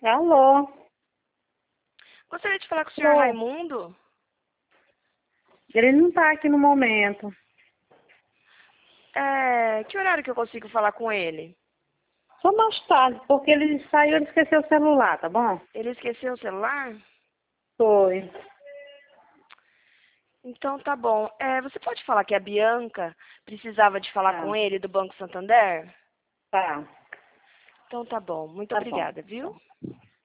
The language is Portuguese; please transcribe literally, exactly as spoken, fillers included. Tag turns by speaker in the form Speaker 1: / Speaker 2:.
Speaker 1: Alô?
Speaker 2: Gostaria de falar com o senhor
Speaker 1: Alô?
Speaker 2: Raimundo.
Speaker 1: Ele não está aqui no momento.
Speaker 2: É, que horário que eu consigo falar com ele?
Speaker 1: Só mais tarde, porque ele saiu e esqueceu o celular, tá bom?
Speaker 2: Ele esqueceu o celular?
Speaker 1: Foi.
Speaker 2: Então tá bom. É, você pode falar que a Bianca precisava de falar com
Speaker 1: Tá,
Speaker 2: ele do Banco Santander?
Speaker 1: tá,
Speaker 2: Então tá bom. Muito
Speaker 1: tá bom.
Speaker 2: obrigada, viu?